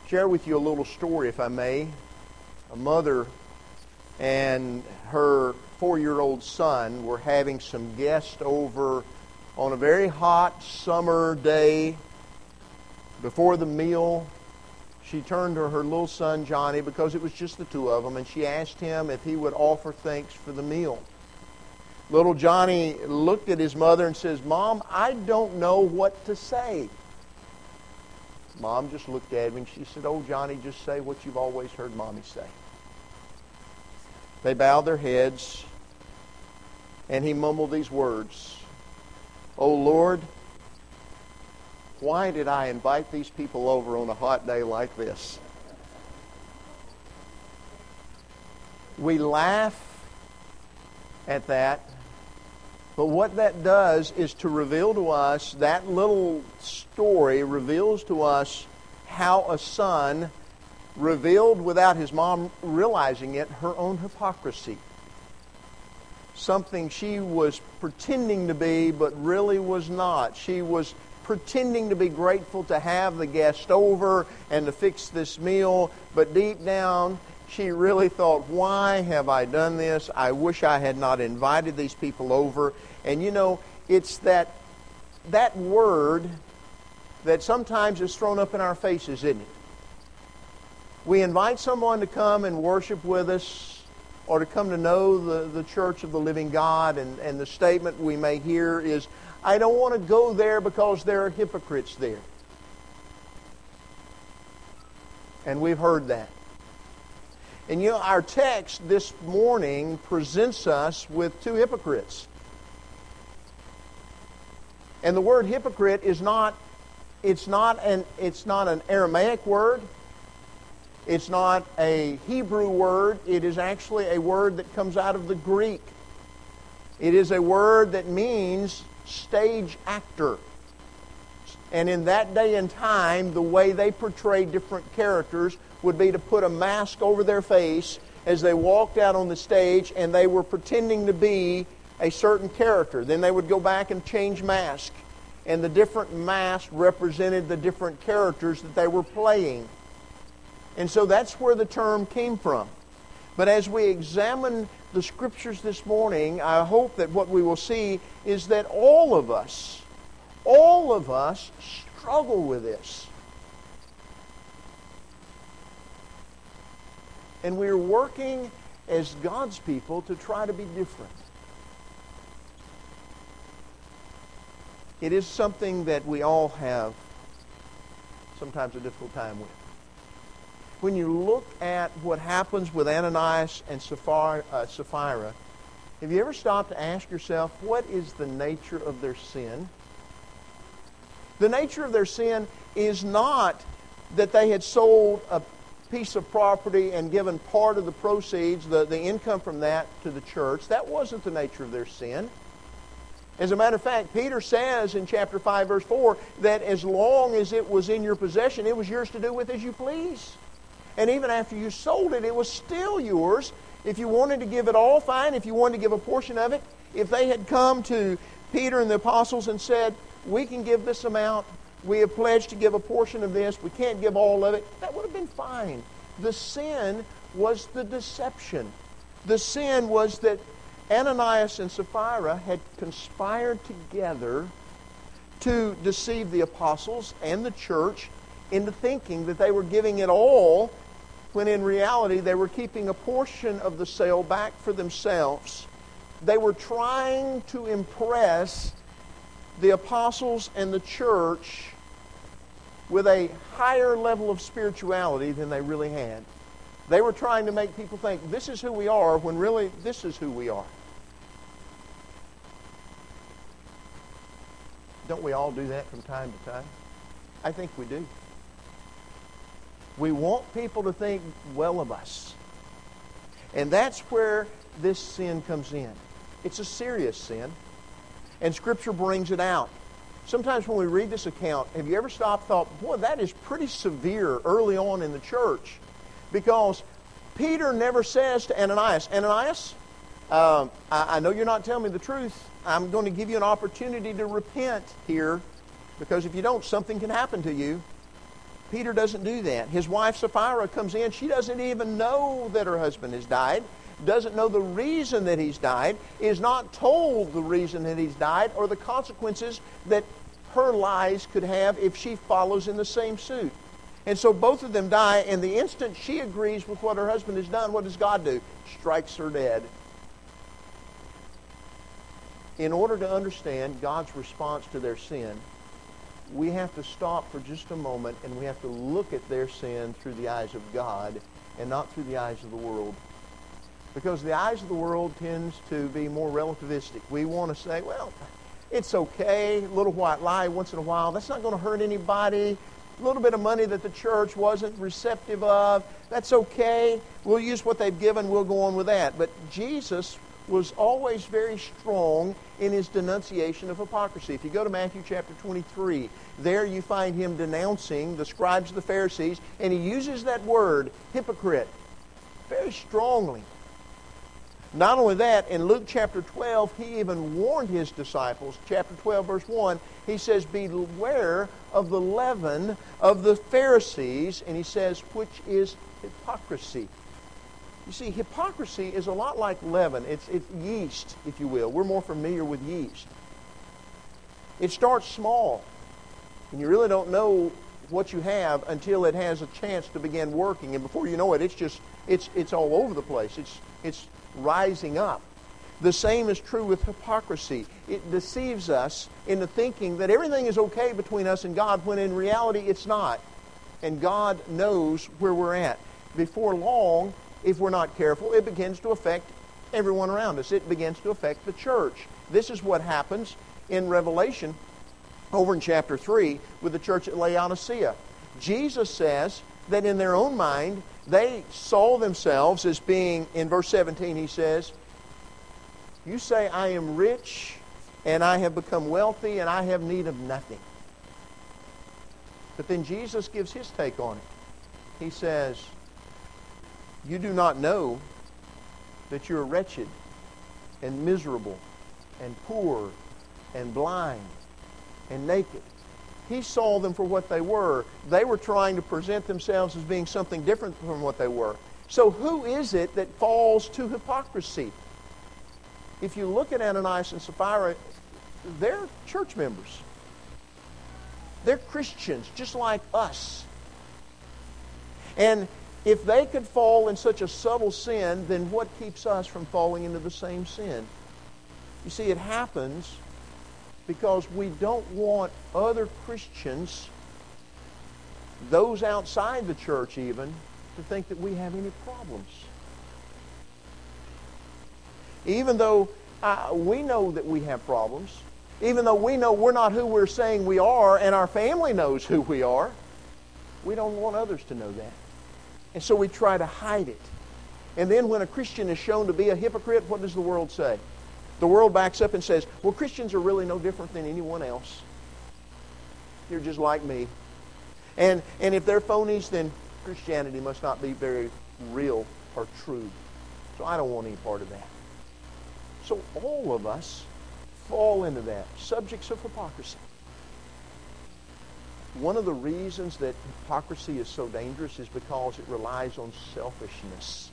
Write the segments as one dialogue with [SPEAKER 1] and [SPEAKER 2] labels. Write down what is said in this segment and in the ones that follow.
[SPEAKER 1] share with you a little story, if I may. A mother and her 4-year-old son were having some guests over on a very hot summer day. Before the meal, she turned to her little son, Johnny, because it was just the two of them, and she asked him if he would offer thanks for the meal. Little Johnny looked at his mother and says, "Mom, I don't know what to say." Mom just looked at him and she said, "Oh, Johnny, just say what you've always heard Mommy say." They bowed their heads, and he mumbled these words, "Oh, Lord, why did I invite these people over on a hot day like this?" We laugh at that, but what that does is to reveal to us, that little story reveals to us how a son revealed without his mom realizing it her own hypocrisy. Something she was pretending to be but really was not. She was pretending to be grateful to have the guest over and to fix this meal, but deep down she really thought, "Why have I done this? I wish I had not invited these people over." And you know, it's that word that sometimes is thrown up in our faces, isn't it? We invite someone to come and worship with us or to come to know the church of the living God, and the statement we may hear is, "I don't want to go there because there are hypocrites there." And we've heard that. And you know, our text this morning presents us with two hypocrites. And the word hypocrite is not an Aramaic word. It's not a Hebrew word. It is actually a word that comes out of the Greek. It is a word that means stage actor. And in that day and time, the way they portrayed different characters would be to put a mask over their face as they walked out on the stage, and they were pretending to be a certain character. Then they would go back and change mask, and the different masks represented the different characters that they were playing. And so that's where the term came from. But as we examine the Scriptures this morning, I hope that what we will see is that all of us struggle with this. And we're working as God's people to try to be different. It is something that we all have sometimes a difficult time with. When you look at what happens with Ananias and Sapphira, have you ever stopped to ask yourself, what is the nature of their sin? The nature of their sin is not that they had sold a piece of property and given part of the proceeds, the income from that, to the church. That wasn't the nature of their sin. As a matter of fact, Peter says in chapter 5, verse 4, that as long as it was in your possession, it was yours to do with as you please. And even after you sold it, it was still yours. If you wanted to give it all, fine. If you wanted to give a portion of it, if they had come to Peter and the apostles and said, "We can give this amount, we have pledged to give a portion of this, we can't give all of it," that would have been fine. The sin was the deception. The sin was that Ananias and Sapphira had conspired together to deceive the apostles and the church into thinking that they were giving it all, when in reality they were keeping a portion of the sale back for themselves. They were trying to impress the apostles and the church with a higher level of spirituality than they really had. They were trying to make people think this is who we are, when really this is who we are. Don't we all do that from time to time? I think we do. We want people to think well of us. And that's where this sin comes in. It's a serious sin. And Scripture brings it out. Sometimes when we read this account, have you ever stopped and thought, boy, that is pretty severe early on in the church? Because Peter never says to Ananias, "Ananias, I know you're not telling me the truth. I'm going to give you an opportunity to repent here, because if you don't, something can happen to you." Peter doesn't do that. His wife Sapphira comes in. She doesn't even know that her husband has died, doesn't know the reason that he's died, is not told the reason that he's died or the consequences that her lies could have if she follows in the same suit. And so both of them die, and the instant she agrees with what her husband has done, what does God do? Strikes her dead. In order to understand God's response to their sin, we have to stop for just a moment and we have to look at their sin through the eyes of God and not through the eyes of the world. Because the eyes of the world tends to be more relativistic. We want to say, well, it's okay, a little white lie once in a while. That's not going to hurt anybody. A little bit of money that the church wasn't receptive of, that's okay. We'll use what they've given, we'll go on with that. But Jesus was always very strong in his denunciation of hypocrisy. If you go to Matthew chapter 23, there you find him denouncing the scribes and the Pharisees, and he uses that word, hypocrite, very strongly. Not only that, in Luke chapter 12, he even warned his disciples, chapter 12, verse 1, he says, beware of the leaven of the Pharisees, and he says, which is hypocrisy. You see, hypocrisy is a lot like leaven. It's yeast, if you will. We're more familiar with yeast. It starts small, and you really don't know what you have until it has a chance to begin working, and before you know it, it's all over the place. It's rising up. The same is true with hypocrisy. It deceives us into thinking that everything is okay between us and God, when in reality it's not. And God knows where we're at. Before long, if we're not careful, it begins to affect everyone around us. It begins to affect the church. This is what happens in Revelation over in chapter 3 with the church at Laodicea. Jesus says that in their own mind, they saw themselves as being, in verse 17 he says, you say I am rich and I have become wealthy and I have need of nothing. But then Jesus gives his take on it. He says, you do not know that you're wretched and miserable and poor and blind and naked. He saw them for what they were. They were trying to present themselves as being something different from what they were. So who is it that falls to hypocrisy? If you look at Ananias and Sapphira, they're church members. They're Christians, just like us. And if they could fall in such a subtle sin, then what keeps us from falling into the same sin? You see, it happens because we don't want other Christians, those outside the church even, to think that we have any problems. Even though we know that we have problems, even though we know we're not who we're saying we are, and our family knows who we are, we don't want others to know that. And so we try to hide it. And then when a Christian is shown to be a hypocrite, what does the world say? The world backs up and says, well, Christians are really no different than anyone else. You're just like me. And if they're phonies, then Christianity must not be very real or true. So I don't want any part of that. So all of us fall into that. Subjects of hypocrisy. One of the reasons that hypocrisy is so dangerous is because it relies on selfishness.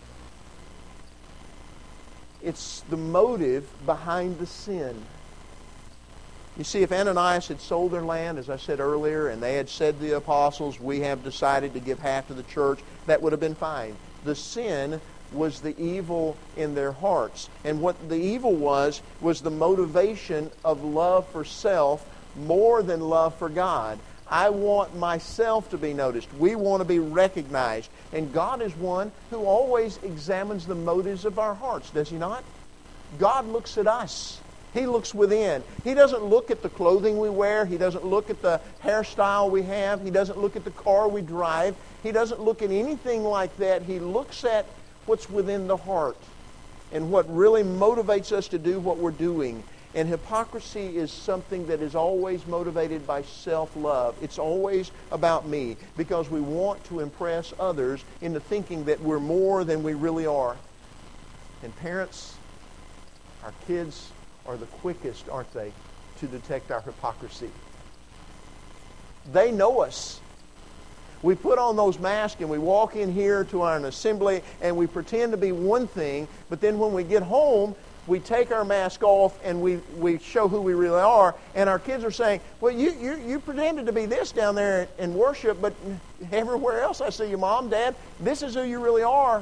[SPEAKER 1] It's the motive behind the sin. You see, if Ananias had sold their land, as I said earlier, and they had said to the apostles, we have decided to give half to the church, that would have been fine. The sin was the evil in their hearts. And what the evil was the motivation of love for self more than love for God. I want myself to be noticed. We want to be recognized. And God is one who always examines the motives of our hearts, does He not? God looks at us. He looks within. He doesn't look at the clothing we wear. He doesn't look at the hairstyle we have. He doesn't look at the car we drive. He doesn't look at anything like that. He looks at what's within the heart and what really motivates us to do what we're doing. And hypocrisy is something that is always motivated by self-love. It's always about me because we want to impress others into thinking that we're more than we really are. And parents, our kids are the quickest, aren't they, to detect our hypocrisy. They know us. We put on those masks and we walk in here to our assembly and we pretend to be one thing, but then when we get home, we take our mask off and we show who we really are, and our kids are saying, well, you pretended to be this down there in worship, but everywhere else I see you, Mom, Dad, this is who you really are.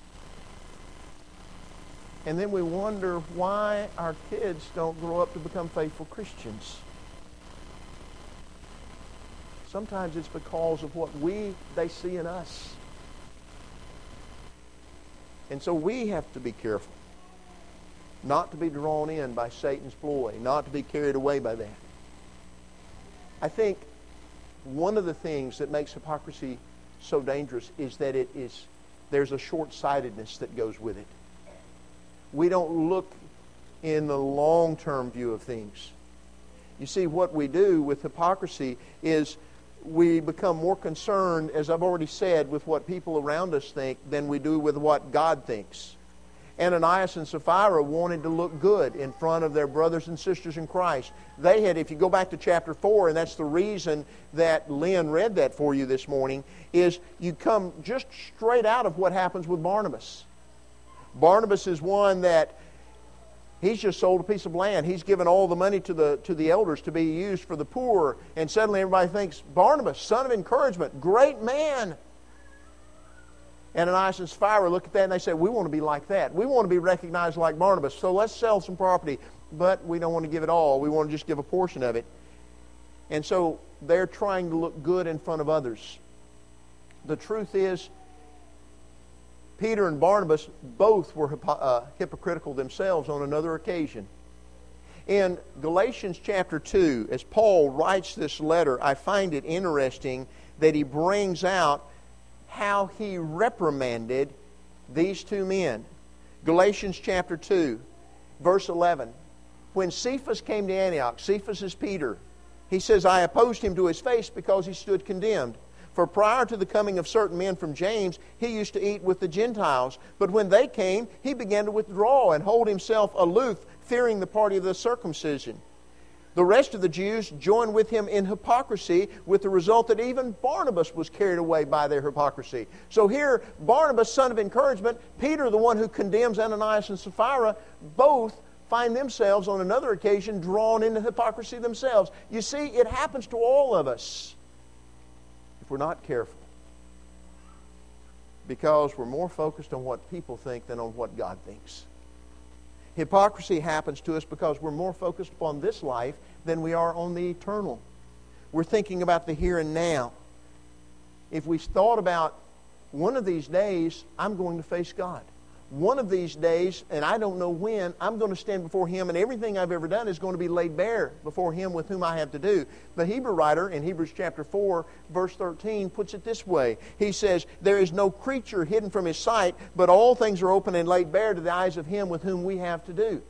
[SPEAKER 1] And then we wonder why our kids don't grow up to become faithful Christians. Sometimes it's because of what they see in us. And so we have to be careful not to be drawn in by Satan's ploy, not to be carried away by that. I think one of the things that makes hypocrisy so dangerous is that there's a short-sightedness that goes with it. We don't look in the long-term view of things. You see, what we do with hypocrisy is we become more concerned, as I've already said, with what people around us think than we do with what God thinks. Ananias and Sapphira wanted to look good in front of their brothers and sisters in Christ. They had, if you go back to chapter 4, and that's the reason that Lynn read that for you this morning, is you come just straight out of what happens with Barnabas. Barnabas is one that he's just sold a piece of land. He's given all the money to the elders to be used for the poor. And suddenly everybody thinks, Barnabas, son of encouragement, great man. Ananias and Sapphira look at that and they say, we want to be like that. We want to be recognized like Barnabas. So let's sell some property. But we don't want to give it all. We want to just give a portion of it. And so they're trying to look good in front of others. The truth is, Peter and Barnabas both were hypocritical themselves on another occasion. In Galatians chapter 2, as Paul writes this letter, I find it interesting that he brings out how he reprimanded these two men. Galatians chapter 2, verse 11. When Cephas came to Antioch, Cephas is Peter, he says, I opposed him to his face because he stood condemned. For prior to the coming of certain men from James, he used to eat with the Gentiles. But when they came, he began to withdraw and hold himself aloof, fearing the party of the circumcision. The rest of the Jews joined with him in hypocrisy, with the result that even Barnabas was carried away by their hypocrisy. So here, Barnabas, son of encouragement, Peter, the one who condemns Ananias and Sapphira, both find themselves on another occasion drawn into hypocrisy themselves. You see, it happens to all of us if we're not careful, because we're more focused on what people think than on what God thinks. Hypocrisy happens to us because we're more focused upon this life than we are on the eternal. We're thinking about the here and now. If we thought about, one of these days, I'm going to face God. One of these days, and I don't know when, I'm going to stand before Him, and everything I've ever done is going to be laid bare before Him with whom I have to do. The Hebrew writer in Hebrews chapter 4, verse 13, puts it this way. He says, there is no creature hidden from His sight, but all things are open and laid bare to the eyes of Him with whom we have to do.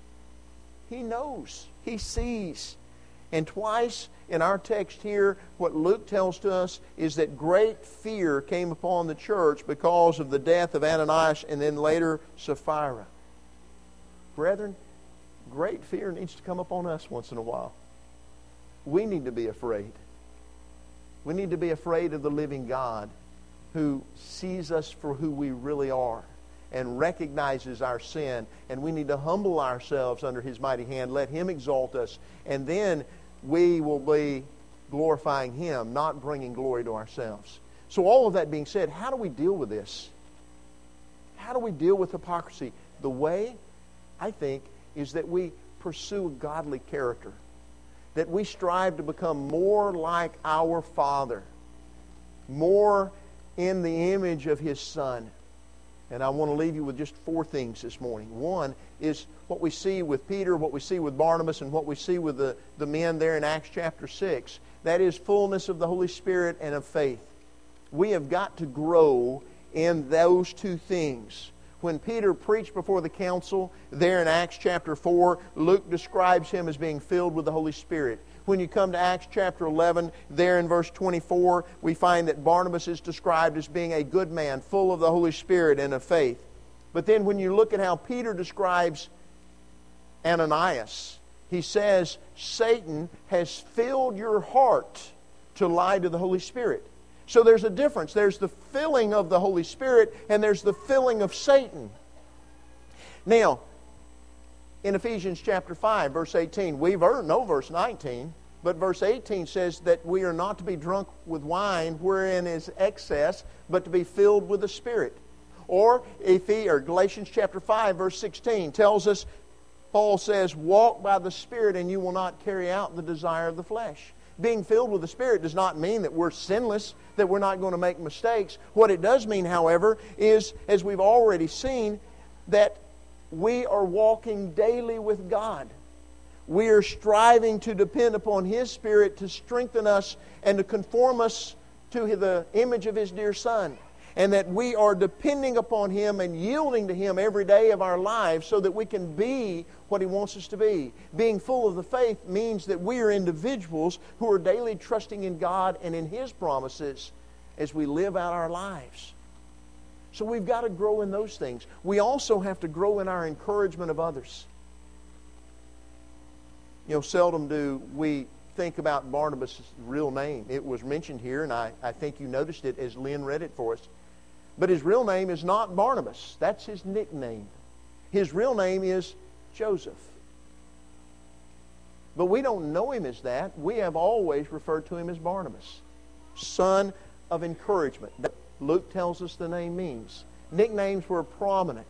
[SPEAKER 1] He knows. He sees. And twice in our text here, what Luke tells to us is that great fear came upon the church because of the death of Ananias and then later Sapphira. Brethren, great fear needs to come upon us once in a while. We need to be afraid. We need to be afraid of the living God who sees us for who we really are and recognizes our sin. And we need to humble ourselves under His mighty hand, let Him exalt us, and then we will be glorifying Him, not bringing glory to ourselves. So all of that being said, how do we deal with this? How do we deal with hypocrisy? The way, I think, is that we pursue a godly character. That we strive to become more like our Father. More in the image of His Son. And I want to leave you with just 4 things this morning. One is what we see with Peter, what we see with Barnabas, and what we see with the men there in Acts chapter 6. That is fullness of the Holy Spirit and of faith. We have got to grow in those 2 things. When Peter preached before the council there in Acts chapter 4, Luke describes him as being filled with the Holy Spirit. When you come to Acts chapter 11, there in verse 24, we find that Barnabas is described as being a good man, full of the Holy Spirit and of faith. But then when you look at how Peter describes Ananias, he says, Satan has filled your heart to lie to the Holy Spirit. So there's a difference. There's the filling of the Holy Spirit, and there's the filling of Satan. Now, in Ephesians chapter 5, verse 18, we've heard, no, verse 19, but verse 18 says that we are not to be drunk with wine wherein is excess, but to be filled with the Spirit. Or Galatians chapter 5, verse 16 tells us, Paul says, walk by the Spirit and you will not carry out the desire of the flesh. Being filled with the Spirit does not mean that we're sinless, that we're not going to make mistakes. What it does mean, however, is, as we've already seen, that we are walking daily with God. We are striving to depend upon His Spirit to strengthen us and to conform us to the image of His dear Son. And that we are depending upon Him and yielding to Him every day of our lives so that we can be what He wants us to be. Being full of the faith means that we are individuals who are daily trusting in God and in His promises as we live out our lives. So we've got to grow in those things. We also have to grow in our encouragement of others. You know, seldom do we think about Barnabas' real name. It was mentioned here, and I think you noticed it as Lynn read it for us. But his real name is not Barnabas. That's his nickname. His real name is Joseph. But we don't know him as that. We have always referred to him as Barnabas, son of encouragement. Luke tells us the name means. Nicknames were prominent.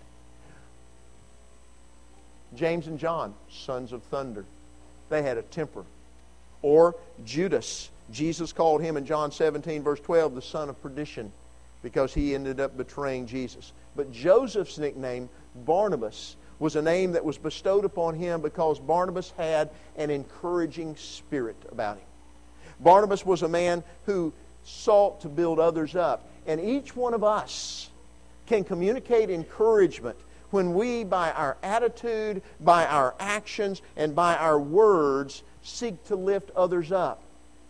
[SPEAKER 1] James and John, sons of thunder. They had a temper. Or Judas. Jesus called him in John 17, verse 12, the son of perdition, because he ended up betraying Jesus. But Joseph's nickname, Barnabas, was a name that was bestowed upon him because Barnabas had an encouraging spirit about him. Barnabas was a man who sought to build others up. And each one of us can communicate encouragement when we, by our attitude, by our actions, and by our words, seek to lift others up.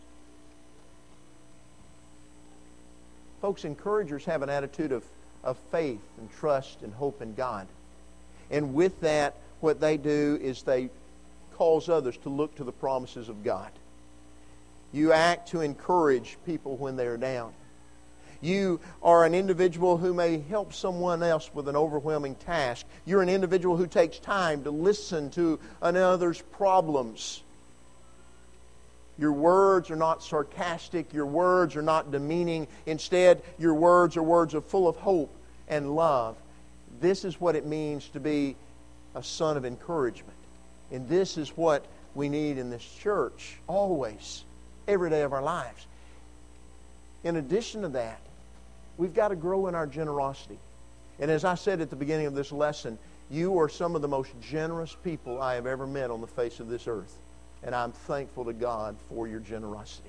[SPEAKER 1] Folks, encouragers have an attitude of faith and trust and hope in God. And with that, what they do is they cause others to look to the promises of God. You act to encourage people when they are down. You are an individual who may help someone else with an overwhelming task. You're an individual who takes time to listen to another's problems. Your words are not sarcastic. Your words are not demeaning. Instead, your words are words full of hope and love. This is what it means to be a son of encouragement. And this is what we need in this church always, every day of our lives. In addition to that, we've got to grow in our generosity. And as I said at the beginning of this lesson, you are some of the most generous people I have ever met on the face of this earth. And I'm thankful to God for your generosity.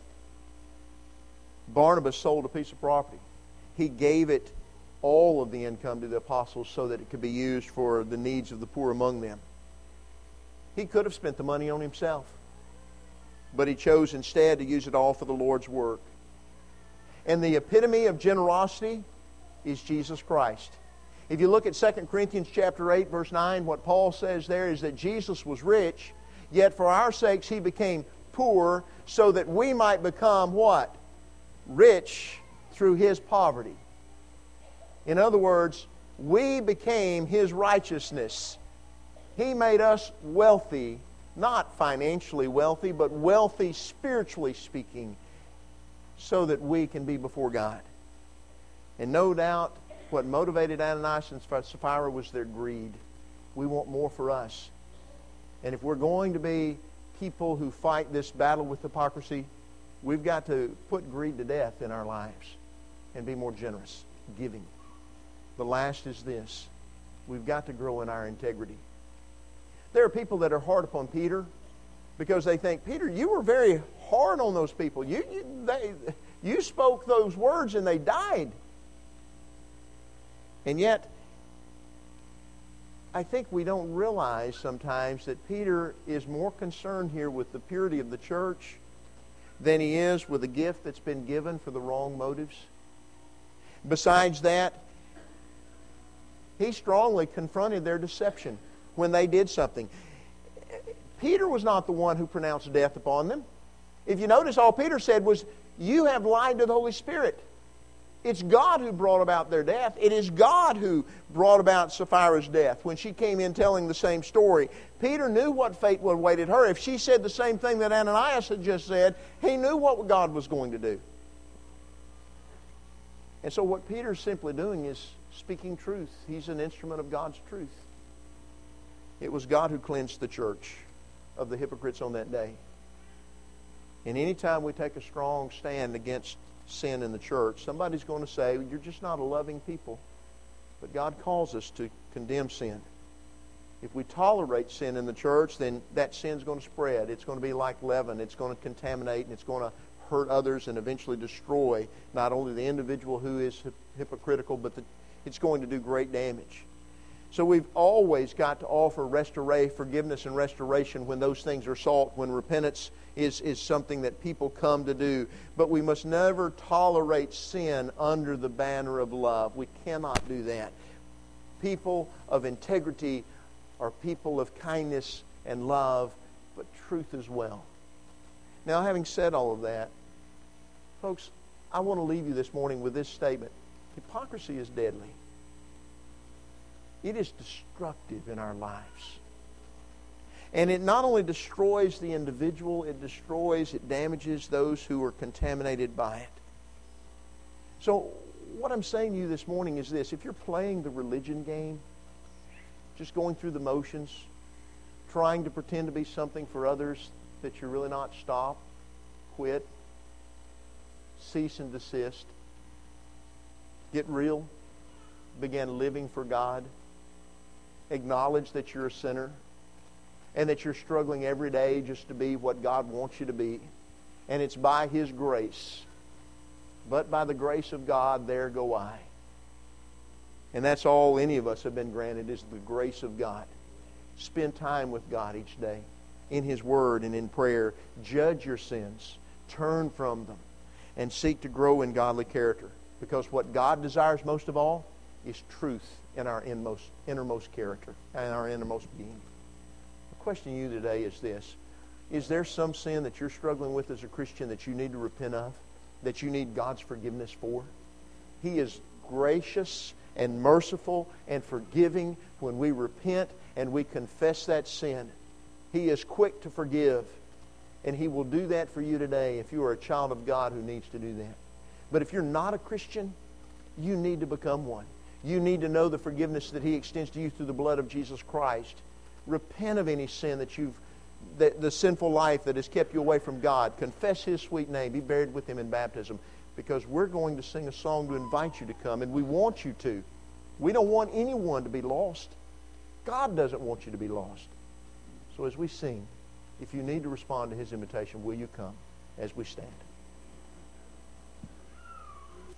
[SPEAKER 1] Barnabas sold a piece of property. He gave it all of the income to the apostles so that it could be used for the needs of the poor among them. He could have spent the money on himself, but he chose instead to use it all for the Lord's work. And the epitome of generosity is Jesus Christ. If you look at 2 Corinthians chapter 8, verse 9, what Paul says there is that Jesus was rich, yet for our sakes He became poor, so that we might become what? Rich through His poverty. In other words, we became His righteousness. He made us wealthy, not financially wealthy, but wealthy spiritually speaking, so that we can be before God. And no doubt what motivated Ananias and Sapphira was their greed. We want more for us. And if we're going to be people who fight this battle with hypocrisy, we've got to put greed to death in our lives and be more generous, giving. The last is this. We've got to grow in our integrity. There are people that are hard upon Peter because they think, Peter, you were very hard on those people. You spoke those words and they died. And yet, I think we don't realize sometimes that Peter is more concerned here with the purity of the church than he is with a gift that's been given for the wrong motives. Besides that, he strongly confronted their deception when they did something. Peter was not the one who pronounced death upon them. If you notice, all Peter said was, You have lied to the Holy Spirit. It's God who brought about their death. It is God who brought about Sapphira's death. When she came in telling the same story, Peter knew what fate would awaited her. If she said the same thing that Ananias had just said, he knew what God was going to do. And so what Peter's simply doing is speaking truth. He's an instrument of God's truth. It was God who cleansed the church of the hypocrites on that day. And any time we take a strong stand against sin in the church, somebody's going to say, you're just not a loving people. But God calls us to condemn sin. If we tolerate sin in the church, then that sin's going to spread. It's going to be like leaven. It's going to contaminate, and it's going to hurt others and eventually destroy not only the individual who is hypocritical, but it's going to do great damage. So we've always got to offer forgiveness and restoration when those things are sought, when repentance is something that people come to do. But we must never tolerate sin under the banner of love. We cannot do that. People of integrity are people of kindness and love, but truth as well. Now, having said all of that, folks, I want to leave you this morning with this statement. Hypocrisy is deadly. It is destructive in our lives. And it not only destroys the individual, it damages those who are contaminated by it. So what I'm saying to you this morning is this. If you're playing the religion game, just going through the motions, trying to pretend to be something for others that you're really not, stop, quit, cease and desist, get real, begin living for God, acknowledge that you're a sinner, and that you're struggling every day just to be what God wants you to be. And it's by His grace. But by the grace of God, there go I. And that's all any of us have been granted, is the grace of God. Spend time with God each day in His Word and in prayer. Judge your sins. Turn from them. And seek to grow in godly character. Because what God desires most of all is truth in our innermost character and our innermost being. The question to you today is this. Is there some sin that you're struggling with as a Christian that you need to repent of? That you need God's forgiveness for? He is gracious and merciful and forgiving when we repent and we confess that sin. He is quick to forgive. And He will do that for you today if you are a child of God who needs to do that. But if you're not a Christian, you need to become one. You need to know the forgiveness that He extends to you through the blood of Jesus Christ. Repent of any sin the sinful life that has kept you away from God. Confess His sweet name. Be buried with Him in baptism. Because we're going to sing a song to invite you to come, and we want you to. We don't want anyone to be lost. God doesn't want you to be lost. So as we sing, if you need to respond to His invitation, will you come as we stand?